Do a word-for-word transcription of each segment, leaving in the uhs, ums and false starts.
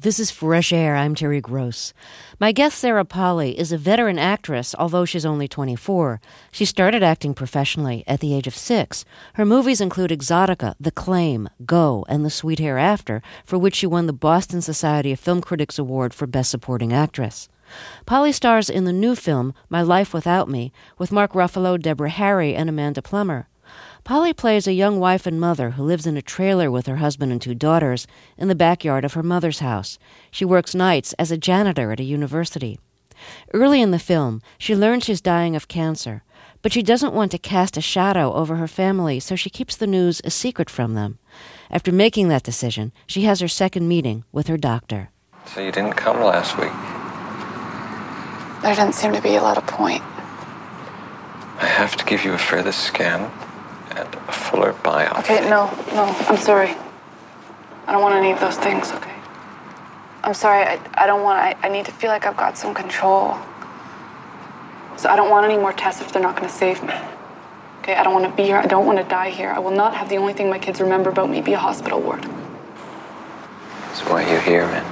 This is Fresh Air. I'm Terry Gross. My guest, Sarah Polley, is a veteran actress, although she's only twenty-four. She started acting professionally at the age of six. Her movies include Exotica, The Claim, Go, and The Sweet Hereafter, for which she won the Boston Society of Film Critics Award for Best Supporting Actress. Polley stars in the new film, My Life Without Me, with Mark Ruffalo, Deborah Harry, and Amanda Plummer. Polley plays a young wife and mother who lives in a trailer with her husband and two daughters in the backyard of her mother's house. She works nights as a janitor at a university. Early in the film, she learns she's dying of cancer, but she doesn't want to cast a shadow over her family, so she keeps the news a secret from them. After making that decision, she has her second meeting with her doctor. So you didn't come last week? There didn't seem to be a lot of point. I have to give you a further scan and a fuller biopsy. Okay, no, no, I'm sorry. I don't want any of those things, okay? I'm sorry, I, I don't want, I, I need to feel like I've got some control. So I don't want any more tests if they're not going to save me. Okay, I don't want to be here, I don't want to die here. I will not have the only thing my kids remember about me be a hospital ward. That's why you're here, man.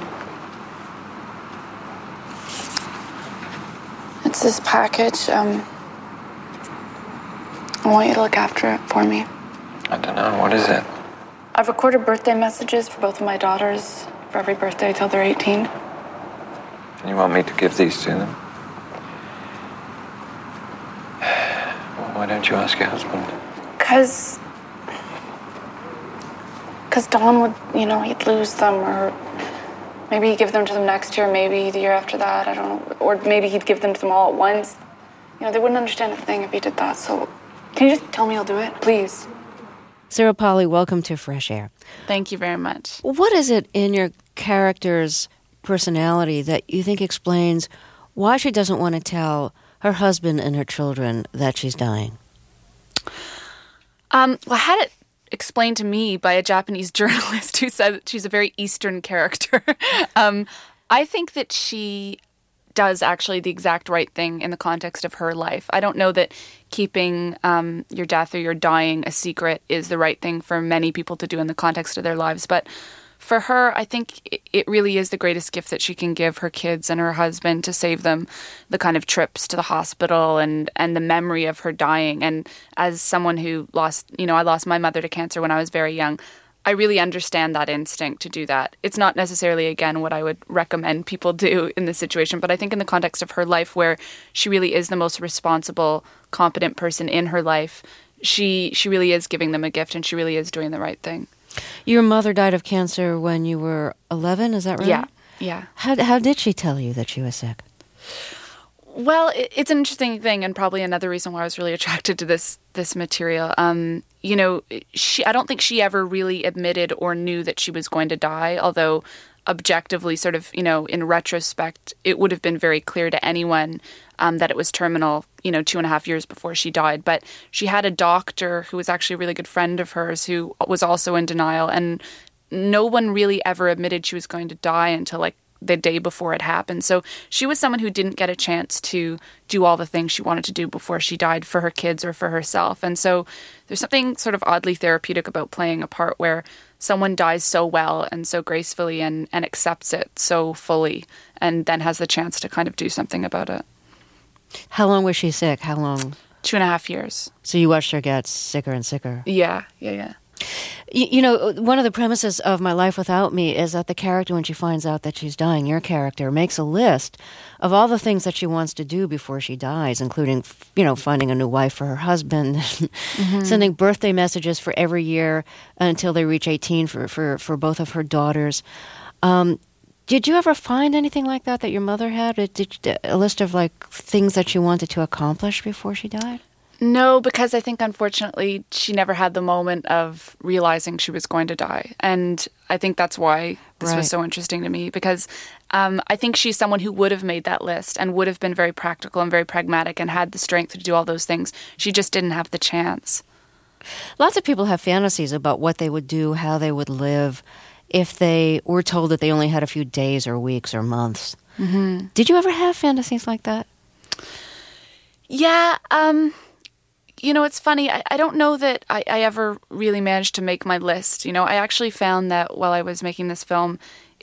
It's this package, um... I want you to look after it for me. I don't know. What is it? I've recorded birthday messages for both of my daughters for every birthday till they're eighteen. And you want me to give these to them? Well, why don't you ask your husband? Because... Because Don would, you know, he'd lose them, or maybe he'd give them to them next year, maybe the year after that, I don't know. Or maybe he'd give them to them all at once. You know, they wouldn't understand a thing if he did that, so... Can you just tell me I'll do it, please? Sarah Polley, welcome to Fresh Air. Thank you very much. What is it in your character's personality that you think explains why she doesn't want to tell her husband and her children that she's dying? Um, well, I had it explained to me by a Japanese journalist who said that she's a very Eastern character. um, I think that she does actually the exact right thing in the context of her life. I don't know that keeping um, your death or your dying a secret is the right thing for many people to do in the context of their lives. But for her, I think it really is the greatest gift that she can give her kids and her husband to save them the kind of trips to the hospital and, and the memory of her dying. And as someone who lost, you know, I lost my mother to cancer when I was very young, I really understand that instinct to do that. It's not necessarily, again, what I would recommend people do in this situation, but I think in the context of her life where she really is the most responsible, competent person in her life, she she really is giving them a gift and she really is doing the right thing. Your mother died of cancer when you were eleven, is that right? Yeah, yeah. How, how did she tell you that she was sick? Well, it's an interesting thing, and probably another reason why I was really attracted to this this material. Um, you know, she I don't think she ever really admitted or knew that she was going to die, although objectively, sort of, you know, in retrospect, it would have been very clear to anyone um, that it was terminal, you know, two and a half years before she died. But she had a doctor who was actually a really good friend of hers who was also in denial, and no one really ever admitted she was going to die until, like, the day before it happened. So she was someone who didn't get a chance to do all the things she wanted to do before she died for her kids or for herself. And so there's something sort of oddly therapeutic about playing a part where someone dies so well and so gracefully and, and accepts it so fully and then has the chance to kind of do something about it. How long was she sick? How long? Two and a half years. So you watched her get sicker and sicker? Yeah, yeah, yeah. You, you know, one of the premises of My Life Without Me is that the character, when she finds out that she's dying, your character, makes a list of all the things that she wants to do before she dies, including, you know, finding a new wife for her husband, mm-hmm. sending birthday messages for every year until they reach eighteen for, for, for both of her daughters. Um, did you ever find anything like that that your mother had? Did, did, a list of, like, things that she wanted to accomplish before she died? No, because I think, unfortunately, she never had the moment of realizing she was going to die. And I think that's why this right. was so interesting to me, because um, I think she's someone who would have made that list and would have been very practical and very pragmatic and had the strength to do all those things. She just didn't have the chance. Lots of people have fantasies about what they would do, how they would live, if they were told that they only had a few days or weeks or months. Mm-hmm. Did you ever have fantasies like that? Yeah, um... You know, it's funny. I, I don't know that I, I ever really managed to make my list. You know, I actually found that while I was making this film,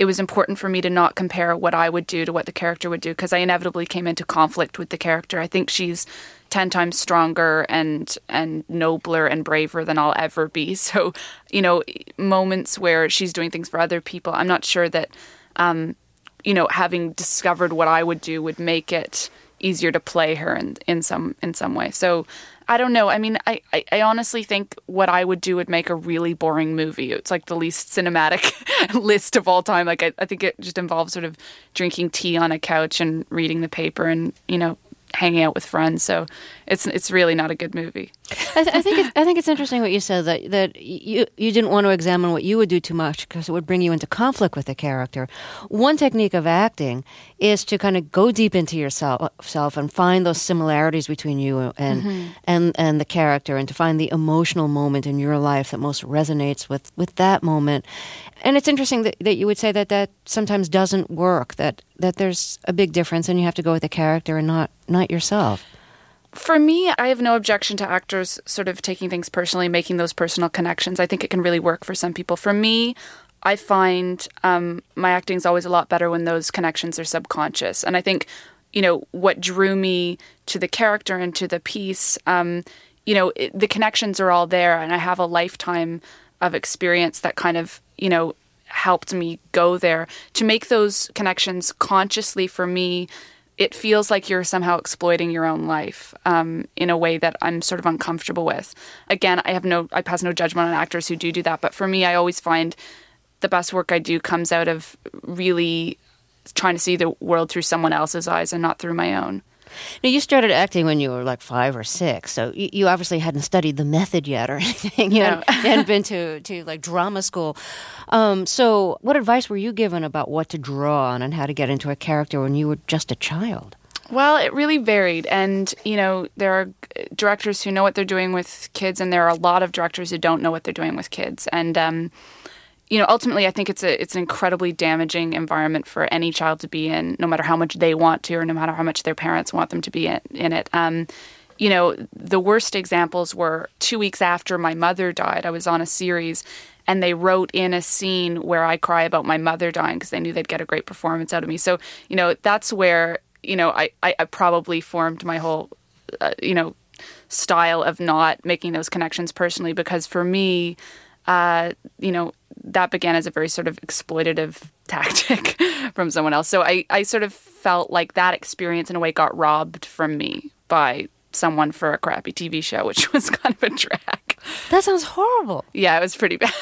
it was important for me to not compare what I would do to what the character would do, because I inevitably came into conflict with the character. I think she's ten times stronger and and nobler and braver than I'll ever be. So, you know, moments where she's doing things for other people, I'm not sure that, um, you know, having discovered what I would do would make it easier to play her in, in some in some way. So I don't know. I mean, I, I, I honestly think what I would do would make a really boring movie. It's like the least cinematic list of all time. Like I, I think it just involves sort of drinking tea on a couch and reading the paper and, you know, hanging out with friends. So it's it's really not a good movie. I, th- I think it's, I think it's interesting what you said, that that you you didn't want to examine what you would do too much because it would bring you into conflict with the character. One technique of acting is to kind of go deep into yourself self and find those similarities between you and mm-hmm. and and the character, and to find the emotional moment in your life that most resonates with, with that moment. And it's interesting that, that you would say that that sometimes doesn't work, that that there's a big difference and you have to go with the character and not not yourself. For me, I have no objection to actors sort of taking things personally, making those personal connections. I think it can really work for some people. For me, I find um, my acting is always a lot better when those connections are subconscious. And I think, you know, what drew me to the character and to the piece, um, you know, it, the connections are all there, and I have a lifetime of experience that kind of, you know, helped me go there. To make those connections consciously, for me, it feels like you're somehow exploiting your own life um, in a way that I'm sort of uncomfortable with. Again, I have no, I pass no judgment on actors who do do that. But for me, I always find the best work I do comes out of really trying to see the world through someone else's eyes and not through my own. Now, you started acting when you were like five or six, so you, you obviously hadn't studied the method yet or anything. You, no. hadn't, you hadn't been to, to like drama school. Um, so what advice were you given about what to draw on and how to get into a character when you were just a child? Well, it really varied. And, you know, there are directors who know what they're doing with kids, and there are a lot of directors who don't know what they're doing with kids. And, um, you know, ultimately, I think it's a it's an incredibly damaging environment for any child to be in, no matter how much they want to or no matter how much their parents want them to be in, in it. Um, you know, the worst examples were two weeks after my mother died, I was on a series, and they wrote in a scene where I cry about my mother dying because they knew they'd get a great performance out of me. So, you know, that's where, you know, I, I, I probably formed my whole, uh, you know, style of not making those connections personally, because for me, uh, you know, that began as a very sort of exploitative tactic from someone else. So I, I sort of felt like that experience in a way got robbed from me by someone for a crappy T V show, which was kind of a drag. That sounds horrible. Yeah, it was pretty bad.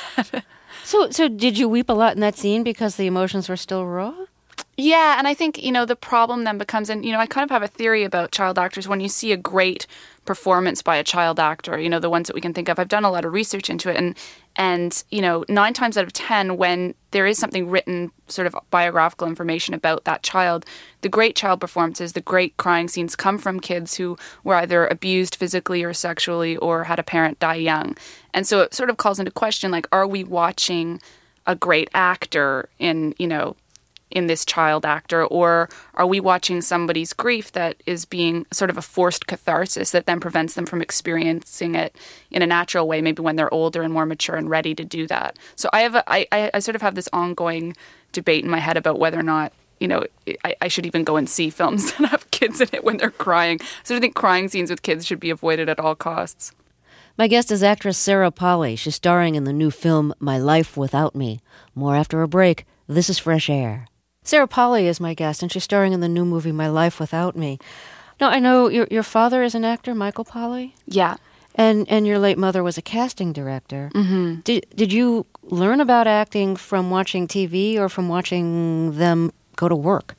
so so did you weep a lot in that scene because the emotions were still raw? Yeah, and I think, you know, the problem then becomes, and, you know, I kind of have a theory about child actors. When you see a great performance by a child actor, you know, the ones that we can think of, I've done a lot of research into it, and, and you know, nine times out of ten, when there is something written, sort of biographical information about that child, the great child performances, the great crying scenes come from kids who were either abused physically or sexually or had a parent die young. And so it sort of calls into question, like, are we watching a great actor in, you know, in this child actor, or are we watching somebody's grief that is being sort of a forced catharsis that then prevents them from experiencing it in a natural way, maybe when they're older and more mature and ready to do that? So I have a, I, I sort of have this ongoing debate in my head about whether or not, you know, I, I should even go and see films that have kids in it when they're crying. So I think crying scenes with kids should be avoided at all costs. My guest is actress Sarah Polley. She's starring in the new film My Life Without Me. More after a break. This is Fresh Air. Sarah Polley is my guest, and she's starring in the new movie My Life Without Me. Now, I know your your father is an actor, Michael Polley? Yeah. And and your late mother was a casting director. Mm-hmm. Did, did you learn about acting from watching T V or from watching them go to work?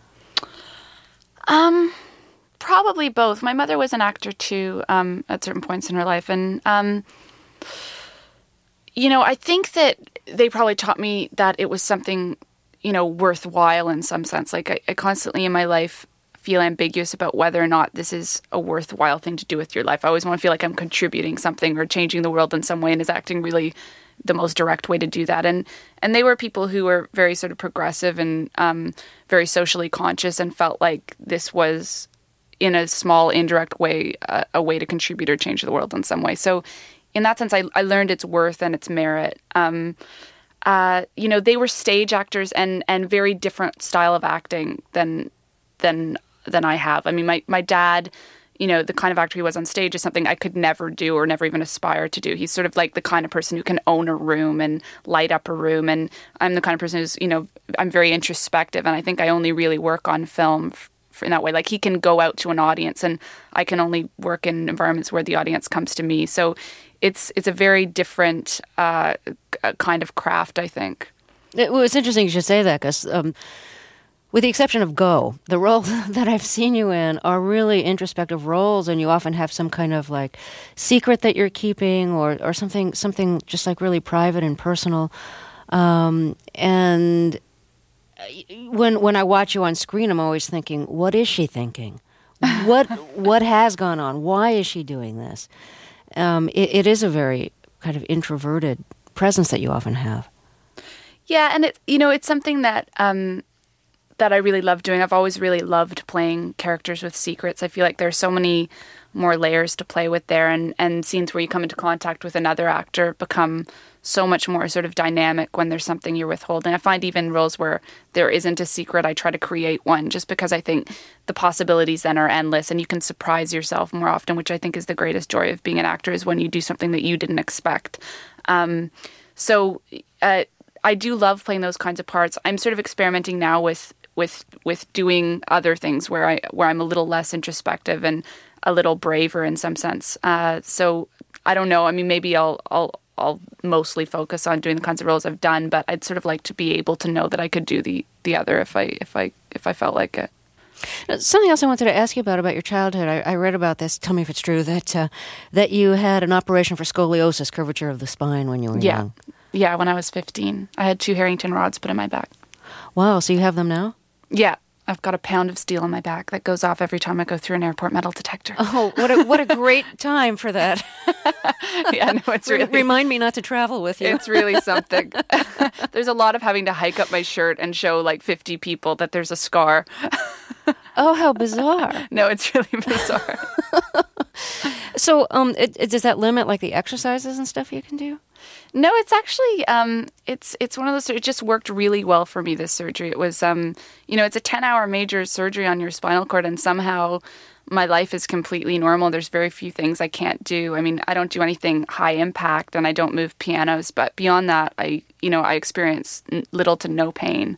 Um, probably both. My mother was an actor, too, um, at certain points in her life. And, um, you know, I think that they probably taught me that it was something, you know, worthwhile in some sense. Like I, I constantly in my life feel ambiguous about whether or not this is a worthwhile thing to do with your life. I always want to feel like I'm contributing something or changing the world in some way, and is acting really the most direct way to do that. And and they were people who were very sort of progressive and um, very socially conscious, and felt like this was, in a small, indirect way, uh, a way to contribute or change the world in some way. So in that sense, I, I learned its worth and its merit. Um uh, you know, they were stage actors and and very different style of acting than than than I have. I mean, my my dad, you know, the kind of actor he was on stage is something I could never do or never even aspire to do. He's sort of like the kind of person who can own a room and light up a room. And I'm the kind of person who's, you know, I'm very introspective. And I think I only really work on film f- in that way. Like, he can go out to an audience and I can only work in environments where the audience comes to me. So it's it's a very different uh, kind of craft, I think. It, well, it's interesting you should say that because... Um, with the exception of Go, the roles that I've seen you in are really introspective roles, and you often have some kind of like secret that you're keeping, or, or something something just like really private and personal. Um, and when when I watch you on screen, I'm always thinking, what is she thinking? What what has gone on? Why is she doing this? Um, it, it is a very kind of introverted presence that you often have. Yeah, and it you know it's something that. Um, that I really love doing. I've always really loved playing characters with secrets. I feel like there's so many more layers to play with there, and, and scenes where you come into contact with another actor become so much more sort of dynamic when there's something you're withholding. I find even roles where there isn't a secret, I try to create one just because I think the possibilities then are endless and you can surprise yourself more often, which I think is the greatest joy of being an actor, is when you do something that you didn't expect. Um, so uh, I do love playing those kinds of parts. I'm sort of experimenting now with with with doing other things where I where I'm a little less introspective and a little braver in some sense. Uh, so I don't know. I mean, maybe I'll I'll I'll mostly focus on doing the kinds of roles I've done, but I'd sort of like to be able to know that I could do the the other if I if I if I felt like it. Something else I wanted to ask you about about your childhood. I, I read about this. Tell me if it's true that uh, that you had an operation for scoliosis, curvature of the spine, when you were yeah. young. Yeah, when I was fifteen, I had two Harrington rods put in my back. Wow. So you have them now? Yeah, I've got a pound of steel in my back that goes off every time I go through an airport metal detector. Oh, what a what a great time for that. Yeah, no, it's really... Remind me not to travel with you. It's really something. There's a lot of having to hike up my shirt and show like fifty people that there's a scar. Oh, how bizarre. No, it's really bizarre. So um, it, it, does that limit like the exercises and stuff you can do? No, it's actually um, it's it's one of those. It just worked really well for me. This surgery. It was um, you know, it's a ten-hour major surgery on your spinal cord, and somehow my life is completely normal. There's very few things I can't do. I mean, I don't do anything high impact, and I don't move pianos. But beyond that, I you know I experience little to no pain.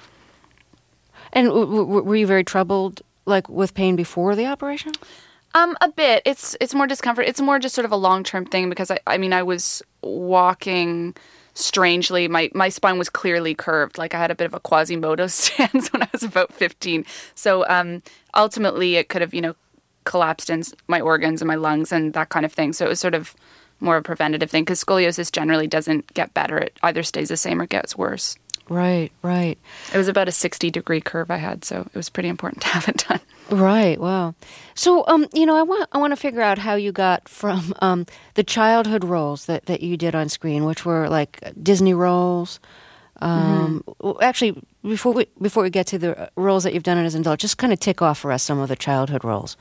And w- w- were you very troubled, like with pain before the operation? Um, a bit. It's it's more discomfort. It's more just sort of a long-term thing because I, I mean, I was walking strangely. My my spine was clearly curved. Like I had a bit of a Quasimodo stance when I was about fifteen. So um, ultimately, it could have you know collapsed in my organs and my lungs and that kind of thing. So it was sort of more of a preventative thing because scoliosis generally doesn't get better. It either stays the same or gets worse. Right, right. It was about a sixty degree curve I had, so it was pretty important to have it done. Right. Wow. So, um, you know, I want I want to figure out how you got from um, the childhood roles that, that you did on screen, which were like Disney roles. Um, mm-hmm. Actually, before we before we get to the roles that you've done as an adult, just kind of tick off for us some of the childhood roles.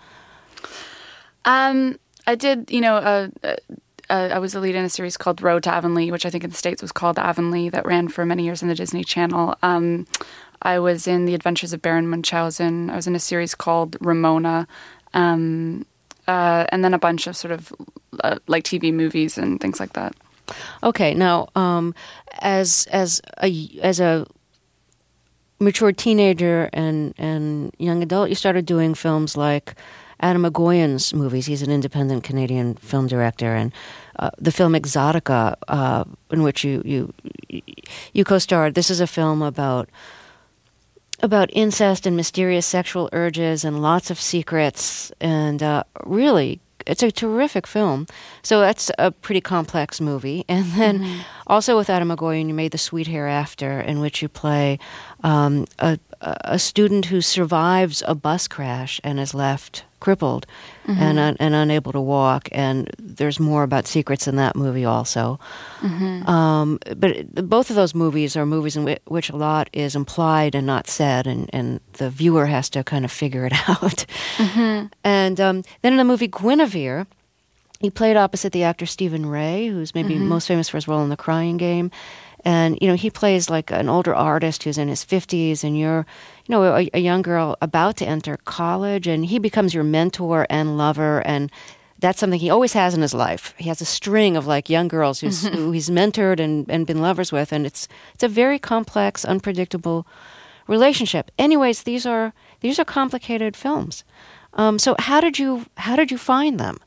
Um, I did, you know, uh, uh, uh, I was the lead in a series called Road to Avonlea, which I think in the States was called Avonlea, that ran for many years on the Disney Channel. Um, I was in The Adventures of Baron Munchausen. I was in a series called Ramona, um, uh, and then a bunch of sort of uh, like T V movies and things like that. Okay, now um, as as a as a mature teenager and and young adult, you started doing films like Adam Egoyan's movies. He's an independent Canadian film director, and uh, the film Exotica, uh, in which you you you co-starred. This is a film about about incest and mysterious sexual urges and lots of secrets, and uh, really, it's a terrific film. So that's a pretty complex movie. And then mm-hmm. also with Adam Egoyan, you made The Sweet Hereafter, in which you play um, a, a student who survives a bus crash and is left crippled mm-hmm. and un- and unable to walk. And there's more about secrets in that movie also. Mm-hmm. Um, but it, both of those movies are movies in w- which a lot is implied and not said, and, and the viewer has to kind of figure it out. Mm-hmm. And um, then in the movie Guinevere, he played opposite the actor Stephen Ray, who's maybe mm-hmm. most famous for his role in The Crying Game. And, you know, he plays like an older artist who's in his fifties, and you're, you know, a, a young girl about to enter college, and he becomes your mentor and lover, and that's something he always has in his life. He has a string of like young girls who's, mm-hmm. who he's mentored and, and been lovers with, and it's it's a very complex, unpredictable relationship. Anyways, these are these are complicated films. Um, so how did you how did you find them?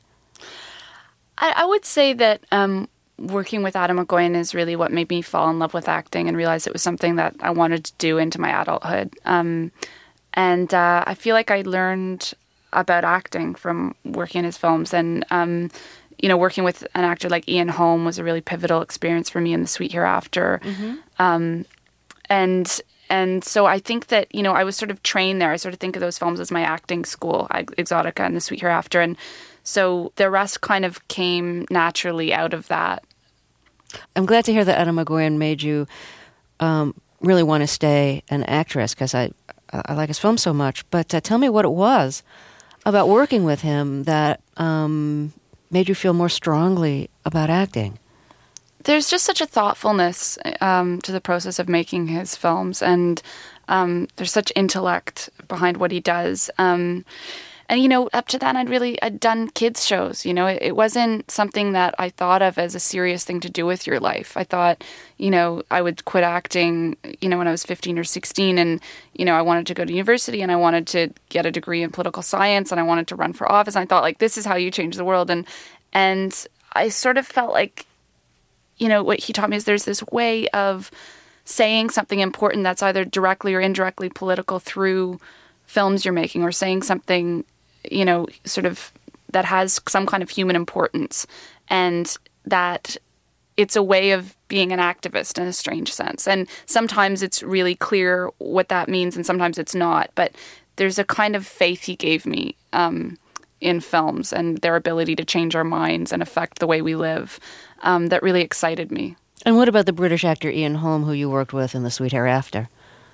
I, I would say that um, working with Atom Egoyan is really what made me fall in love with acting and realize it was something that I wanted to do into my adulthood. Um, and uh, I feel like I learned about acting from working in his films, and um, you know, working with an actor like Ian Holm was a really pivotal experience for me in The Sweet Hereafter. Mm-hmm. Um, and and so I think that, you know, I was sort of trained there. I sort of think of those films as my acting school, Exotica and The Sweet Hereafter, and so the rest kind of came naturally out of that. I'm glad to hear that Atom Egoyan made you um, really want to stay an actress, because I I like his film so much. But uh, tell me what it was about working with him that um, made you feel more strongly about acting. There's just such a thoughtfulness um, to the process of making his films, and um, there's such intellect behind what he does. Um, and, you know, up to that, I'd really I'd done kids shows. You know, it, it wasn't something that I thought of as a serious thing to do with your life. I thought, you know, I would quit acting, you know, when I was fifteen or sixteen, and, you know, I wanted to go to university, and I wanted to get a degree in political science, and I wanted to run for office. And I thought, like, this is how you change the world. And and I sort of felt like, you know, what he taught me is there's this way of saying something important that's either directly or indirectly political through films you're making, or saying something, you know, sort of that has some kind of human importance, and that it's a way of being an activist in a strange sense. And sometimes it's really clear what that means, and sometimes it's not. But there's a kind of faith he gave me um, in films and their ability to change our minds and affect the way we live um, that really excited me. And what about the British actor Ian Holm, who you worked with in The Sweet Hereafter?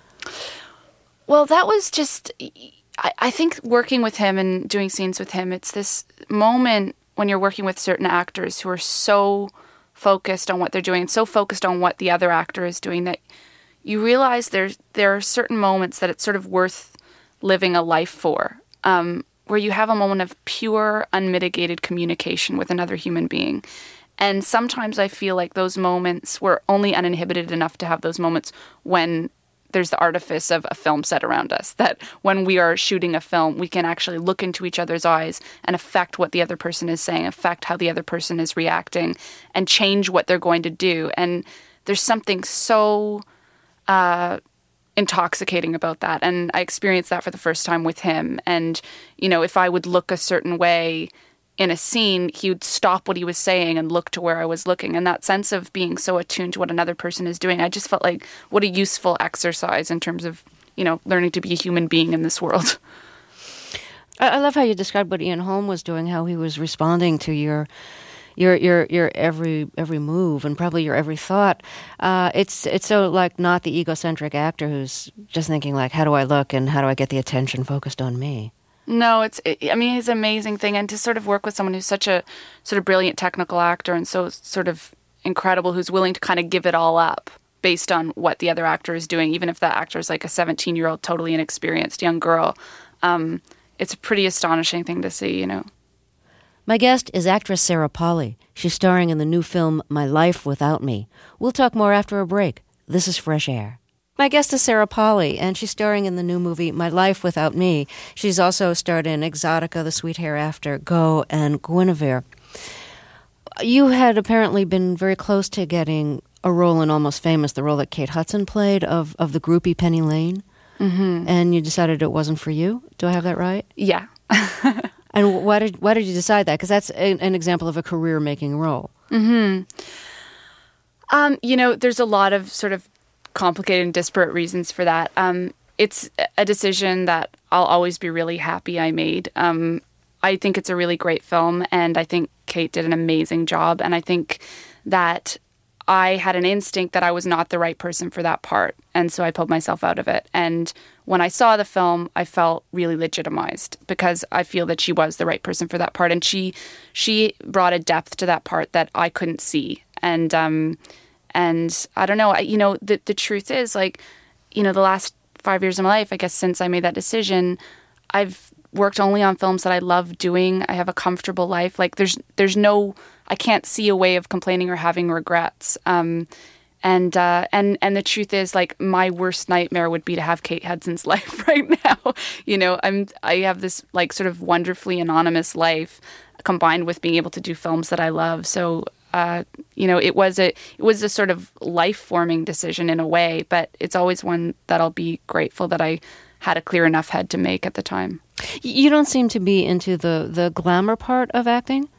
Well, that was just... I, I think working with him and doing scenes with him, it's this moment when you're working with certain actors who are so focused on what they're doing and so focused on what the other actor is doing that you realize there's, there are certain moments that it's sort of worth living a life for, um, where you have a moment of pure, unmitigated communication with another human being. And sometimes I feel like those moments, we're only uninhibited enough to have those moments when there's the artifice of a film set around us, that when we are shooting a film, we can actually look into each other's eyes and affect what the other person is saying, affect how the other person is reacting, and change what they're going to do. And there's something so uh, intoxicating about that. And I experienced that for the first time with him. And, you know, if I would look a certain way in a scene, he would stop what he was saying and look to where I was looking. And that sense of being so attuned to what another person is doing, I just felt like what a useful exercise in terms of, you know, learning to be a human being in this world. I love how you described what Ian Holm was doing, how he was responding to your your your your every every move and probably your every thought. Uh, it's it's so like not the egocentric actor who's just thinking like, how do I look and how do I get the attention focused on me? No, it's, it, I mean, it's an amazing thing. And to sort of work with someone who's such a sort of brilliant technical actor and so sort of incredible, who's willing to kind of give it all up based on what the other actor is doing, even if that actor is like a seventeen-year-old, totally inexperienced young girl. Um, it's a pretty astonishing thing to see, you know. My guest is actress Sarah Polley. She's starring in the new film My Life Without Me. We'll talk more after a break. This is Fresh Air. My guest is Sarah Polley, and she's starring in the new movie My Life Without Me. She's also starred in Exotica, The Sweet Hereafter, Go, and Guinevere. You had apparently been very close to getting a role in Almost Famous, the role that Kate Hudson played of, of the groupie Penny Lane, mm-hmm. and you decided it wasn't for you. Do I have that right? Yeah. And why did why did you decide that? Because that's a, an example of a career-making role. Mm-hmm. Um, you know, there's a lot of sort of complicated and disparate reasons for that. Um, it's a decision that I'll always be really happy I made. Um, I think it's a really great film, and I think Kate did an amazing job. And I think that I had an instinct that I was not the right person for that part, and so I pulled myself out of it. And when I saw the film, I felt really legitimized because I feel that she was the right person for that part, and she she brought a depth to that part that I couldn't see. And um, and I don't know, I, you know, the, the truth is, like, you know, the last five years of my life, I guess, since I made that decision, I've worked only on films that I love doing. I have a comfortable life. Like, there's there's no, I can't see a way of complaining or having regrets. Um, and uh, and and the truth is, like, my worst nightmare would be to have Kate Hudson's life right now. You know, I'm I have this, like, sort of wonderfully anonymous life combined with being able to do films that I love. So, uh, you know, it was a it was a sort of life forming decision in a way, but it's always one that I'll be grateful that I had a clear enough head to make at the time. You don't seem to be into the, the glamour part of acting?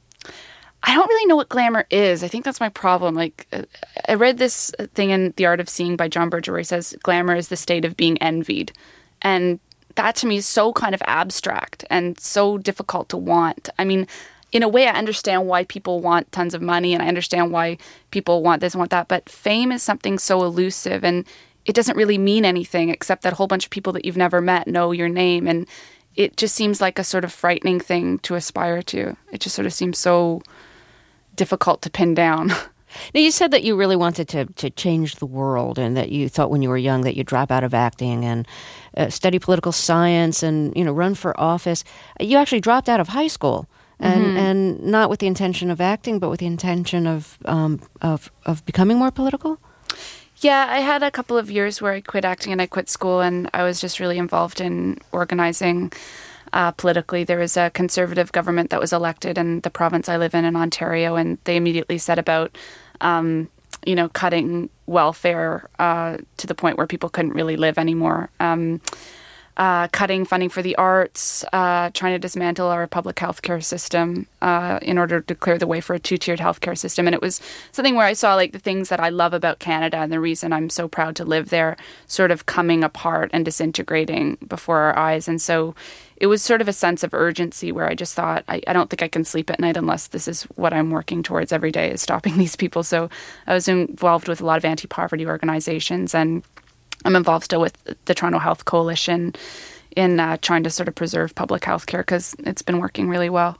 I don't really know what glamour is. I think that's my problem. Like, I read this thing in The Art of Seeing by John Berger where he says glamour is the state of being envied. And that to me is so kind of abstract and so difficult to want. I mean, in a way, I understand why people want tons of money and I understand why people want this and want that. But fame is something so elusive and it doesn't really mean anything except that a whole bunch of people that you've never met know your name. And it just seems like a sort of frightening thing to aspire to. It just sort of seems so difficult to pin down. Now, you said that you really wanted to, to change the world and that you thought when you were young that you'd drop out of acting and uh, study political science and, you know, run for office. You actually dropped out of high school and, mm-hmm. and not with the intention of acting, but with the intention of, um, of, of becoming more political? Yeah, I had a couple of years where I quit acting and I quit school and I was just really involved in organizing uh, politically. There was a Conservative government that was elected in the province I live in, in Ontario, and they immediately set about, um, you know, cutting welfare uh, to the point where people couldn't really live anymore. Um, uh, cutting funding for the arts, uh, trying to dismantle our public healthcare system uh, in order to clear the way for a two-tiered healthcare system. And it was something where I saw, like, the things that I love about Canada and the reason I'm so proud to live there sort of coming apart and disintegrating before our eyes. And so it was sort of a sense of urgency where I just thought, I, I don't think I can sleep at night unless this is what I'm working towards every day, is stopping these people. So I was involved with a lot of anti-poverty organizations, and I'm involved still with the Toronto Health Coalition in uh, trying to sort of preserve public health care because it's been working really well.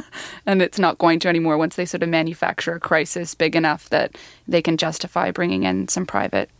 And it's not going to anymore once they sort of manufacture a crisis big enough that they can justify bringing in some private,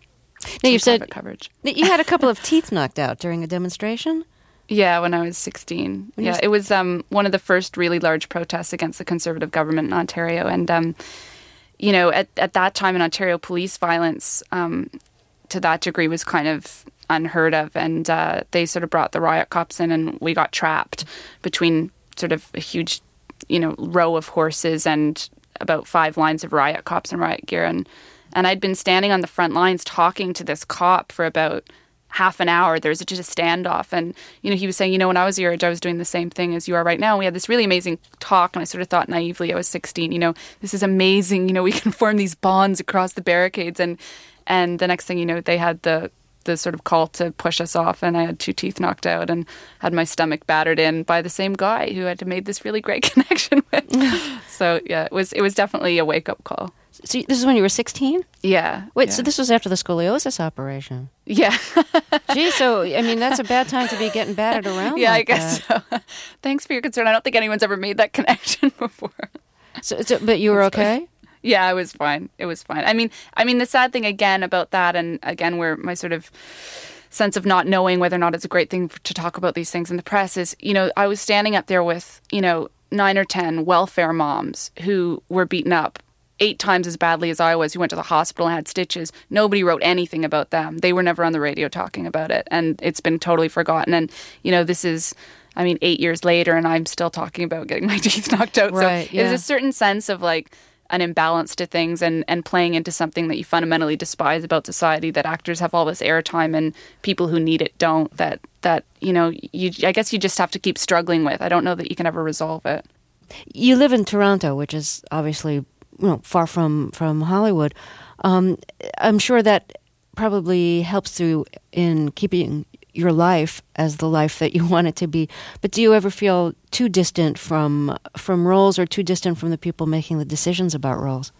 now, you said coverage. You had a couple of teeth knocked out during a demonstration? Yeah, when I was sixteen. When yeah, it was um, one of the first really large protests against the Conservative government in Ontario. And, um, you know, at, at that time in Ontario, police violence um, to that degree was kind of unheard of. And uh, they sort of brought the riot cops in and we got trapped between sort of a huge, you know, row of horses and about five lines of riot cops in riot gear. And, and I'd been standing on the front lines talking to this cop for about half an hour. There was just a standoff. And, you know, he was saying, you know, when I was your age, I was doing the same thing as you are right now. And we had this really amazing talk. And I sort of thought naively, I was sixteen, you know, this is amazing. You know, we can form these bonds across the barricades. And and the next thing you know, they had the the sort of call to push us off. And I had two teeth knocked out and had my stomach battered in by the same guy who had made this really great connection with. So, yeah, it was it was definitely a wake-up call. So this is when you were sixteen? Yeah. Wait, yeah. So this was after the scoliosis operation? Yeah. Gee, so, I mean, that's a bad time to be getting battered around Yeah, like I guess that. so. Thanks for your concern. I don't think anyone's ever made that connection before. So, so but you were That's okay? Fine. Yeah, I was fine. It was fine. I mean, I mean, the sad thing again about that, and again, where my sort of sense of not knowing whether or not it's a great thing to talk about these things in the press is, you know, I was standing up there with, you know, nine or ten welfare moms who were beaten up eight times as badly as I was, who went to the hospital and had stitches. Nobody wrote anything about them. They were never on the radio talking about it. And it's been totally forgotten. And, you know, this is, I mean, eight years later and I'm still talking about getting my teeth knocked out. Right, so yeah. There's a certain sense of like an imbalance to things and, and playing into something that you fundamentally despise about society, that actors have all this airtime and people who need it don't, that, that you know, you I guess you just have to keep struggling with. I don't know that you can ever resolve it. You live in Toronto, which is obviously, you know, far from, from Hollywood. Um, I'm sure that probably helps you in keeping your life as the life that you want it to be. But do you ever feel too distant from from roles or too distant from the people making the decisions about roles?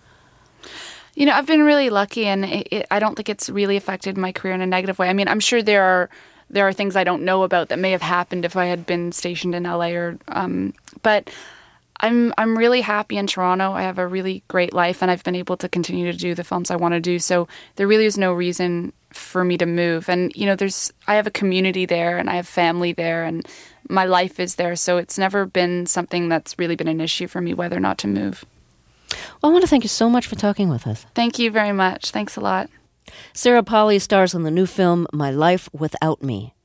You know, I've been really lucky, and it, it, I don't think it's really affected my career in a negative way. I mean, I'm sure there are there are things I don't know about that may have happened if I had been stationed in L A or, um, but I'm I'm really happy in Toronto. I have a really great life, and I've been able to continue to do the films I want to do. So there really is no reason for me to move. And you know, there's I have a community there, and I have family there, and my life is there. So it's never been something that's really been an issue for me whether or not to move. Well, I want to thank you so much for talking with us. Thank you very much. Thanks a lot. Sarah Polley stars in the new film My Life Without Me.